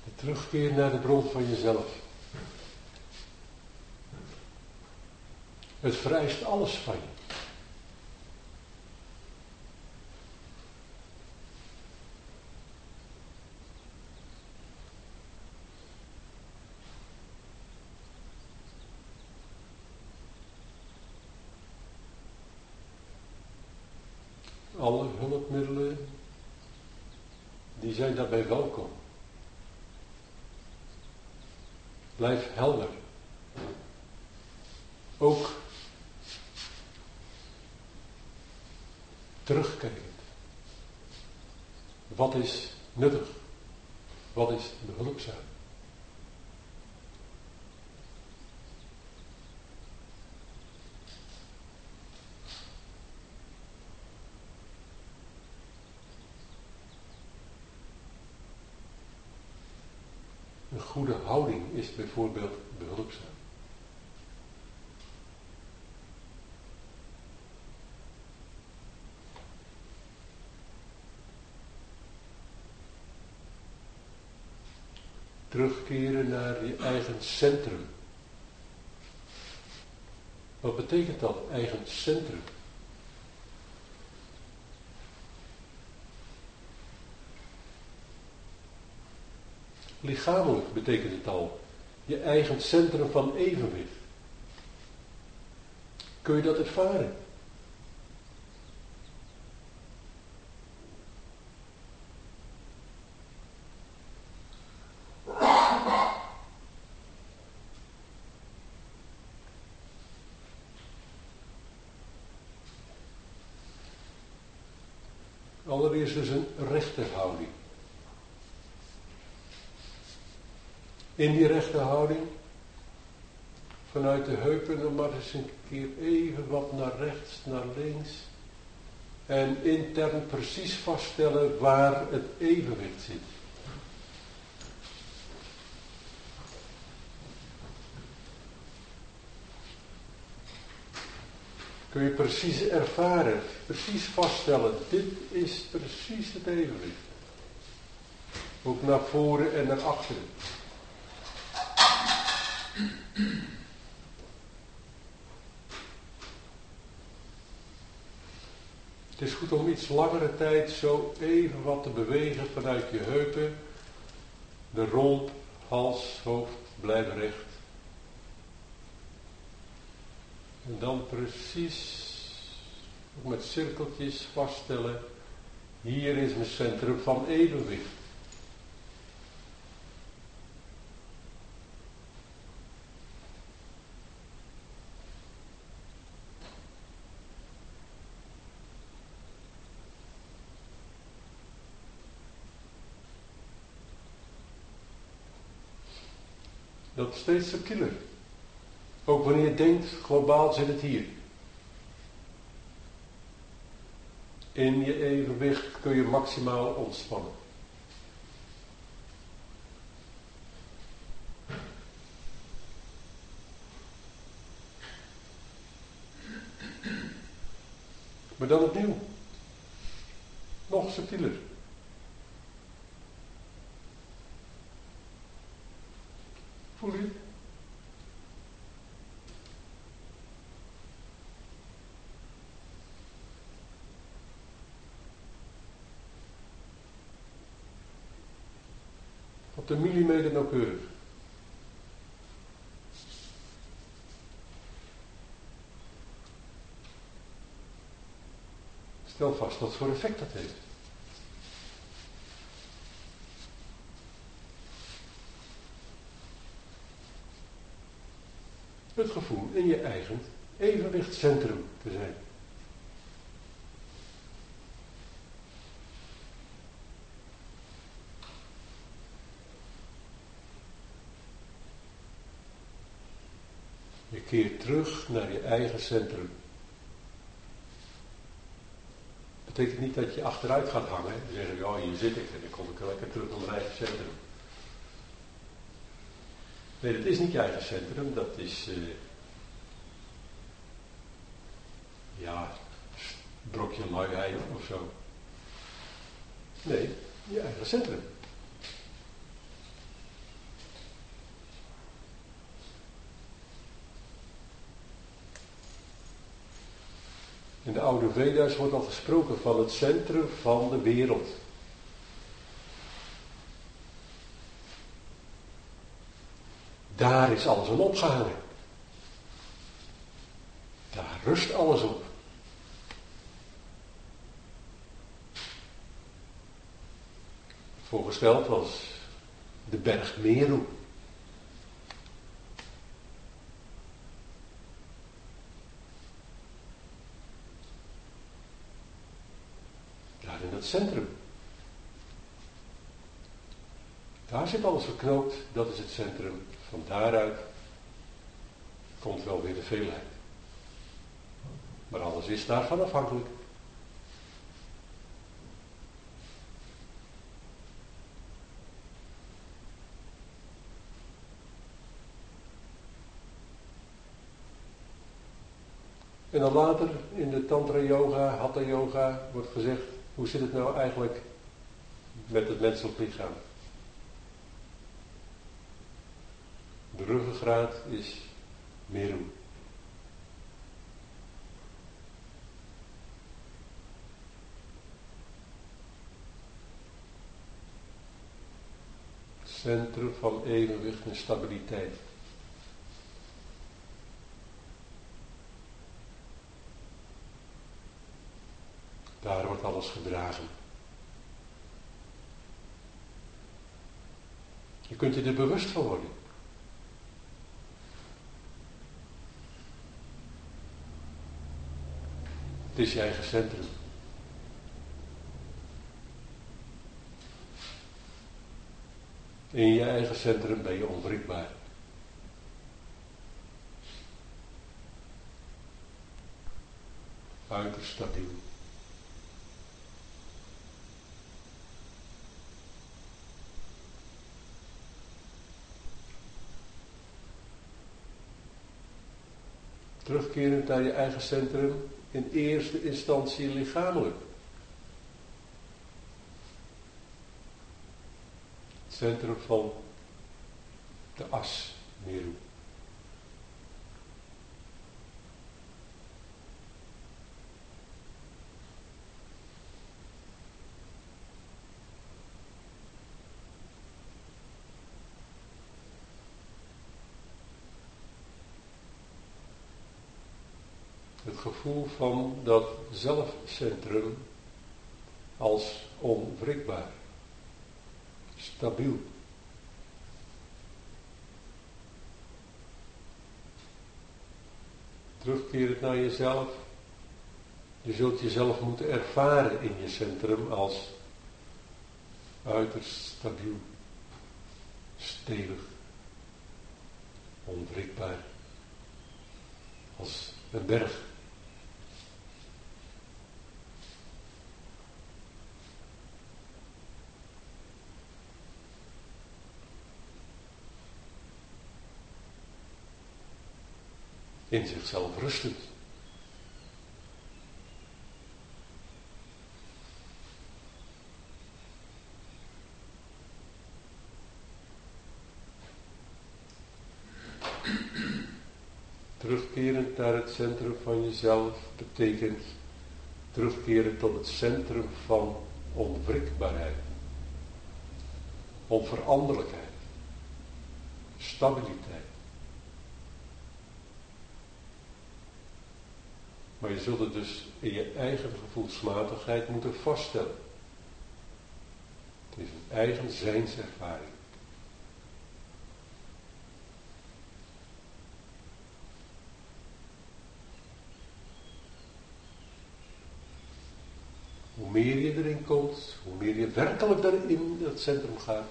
De terugkeer naar de bron van jezelf. Het vereist alles van je. Alle hulpmiddelen, die zijn daarbij welkom. Blijf helder. Ook terugkijkend. Wat is nuttig? Wat is behulpzaam? Een goede houding is bijvoorbeeld behulpzaam. Terugkeren naar je eigen centrum. Wat betekent dat, eigen centrum? Lichamelijk betekent het al. Je eigen centrum van evenwicht. Kun je dat ervaren? Allereerst dus een rechterhouding. In die rechterhouding, vanuit de heupen dan maar eens een keer even wat naar rechts, naar links. En intern precies vaststellen waar het evenwicht zit. Kun je precies ervaren, precies vaststellen, dit is precies het evenwicht. Ook naar voren en naar achteren. Het is goed om iets langere tijd zo even wat te bewegen vanuit je heupen. De romp, hals, hoofd blijven recht. En dan precies met cirkeltjes vaststellen. Hier is mijn centrum van evenwicht. Dat is steeds subtieler. Ook wanneer je denkt, globaal zit het hier. In je evenwicht kun je maximaal ontspannen. Maar dan opnieuw. Nog subtieler. Voel je? Op de millimeter nauwkeurig. Stel vast wat voor effect dat heeft. Het gevoel in je eigen evenwichtscentrum te zijn. Je keert terug naar je eigen centrum. Dat betekent niet dat je achteruit gaat hangen en zeggen, ja, hier zit ik en dan kom ik lekker terug naar mijn eigen centrum. Nee, dat is niet je eigen centrum, dat is, brokje luiheid of zo. Nee, je eigen centrum. In de oude Veda's wordt al gesproken van het centrum van de wereld. Daar is alles aan opgehangen. Daar rust alles op. Voorgesteld was de berg Meru. Daar in het centrum. Daar zit alles verknoopt, dat is het centrum. Van daaruit komt wel weer de veelheid. Maar alles is daarvan afhankelijk. En dan later in de Tantra Yoga, Hatha Yoga, wordt gezegd, hoe zit het nou eigenlijk met het menselijk lichaam? De ruggengraat is Meru. Centrum van evenwicht en stabiliteit. Daar wordt alles gedragen. Je kunt je er bewust van worden. Het is je eigen centrum. In je eigen centrum ben je onwrikbaar. Uiterst stabiel. Terugkerend naar je eigen centrum, in eerste instantie lichamelijk. Het centrum van de as, Meru. Het gevoel van dat zelfcentrum als onwrikbaar, stabiel. Terugkerend naar jezelf. Je zult jezelf moeten ervaren in je centrum als uiterst stabiel, stevig, onwrikbaar, als een berg. In zichzelf rustend. Terugkerend naar het centrum van jezelf betekent terugkeren tot het centrum van onwrikbaarheid, onveranderlijkheid, stabiliteit. Maar je zult het dus in je eigen gevoelsmatigheid moeten vaststellen. Het is een eigen zijnservaring. Hoe meer je erin komt, hoe meer je werkelijk daarin in het centrum gaat,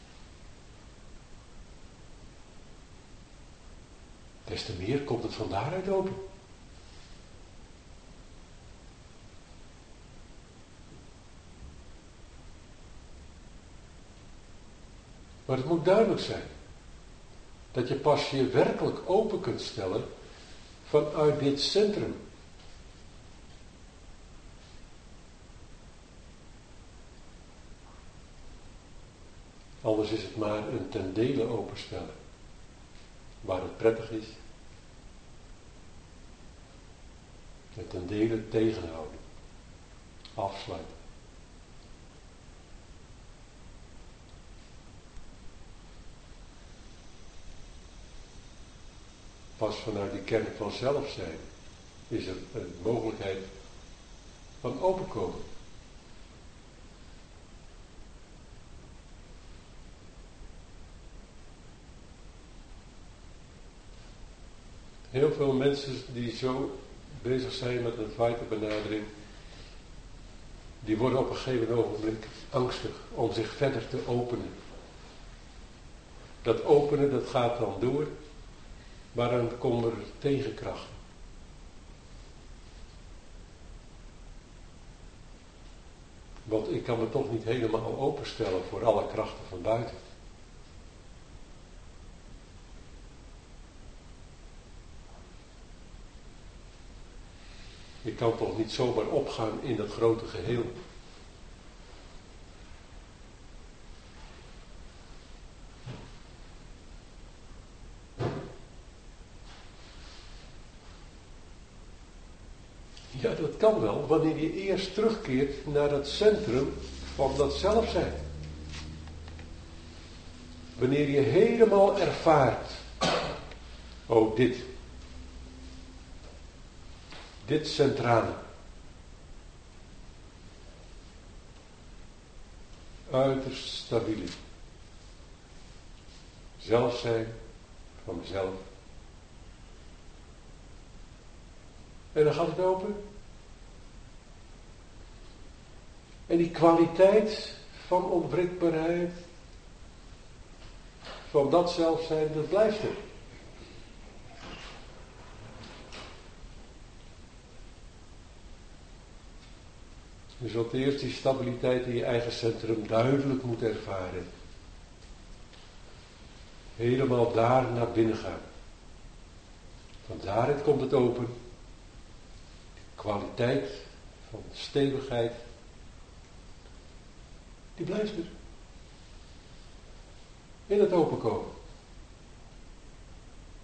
des te meer komt het van daaruit open. Maar het moet duidelijk zijn dat je pas je werkelijk open kunt stellen vanuit dit centrum. Anders is het maar een ten dele openstellen. Waar het prettig is En ten dele tegenhouden. Afsluiten. Pas vanuit die kern van zelf zijn is er een mogelijkheid van openkomen. Heel veel mensen die zo bezig zijn met een feitenbenadering, die worden op een gegeven ogenblik angstig om zich verder te openen. Dat openen, dat gaat dan door, maar dan komen er tegenkrachten. Want ik kan me toch niet helemaal openstellen voor alle krachten van buiten. Ik kan toch niet zomaar opgaan in dat grote geheel. Ja, dat kan wel, wanneer je eerst terugkeert naar het centrum van dat zelfzijn. Wanneer je helemaal ervaart, oh dit centrale. Uiterst stabiele. Zelfzijn van mezelf. En dan gaat het open. En die kwaliteit van onwrikbaarheid, van dat zelfzijn, dat blijft er. Je zult eerst die stabiliteit in je eigen centrum duidelijk moeten ervaren. Helemaal daar naar binnen gaan. Van daaruit komt het open. De kwaliteit van stevigheid, die blijft er. In het openkomen.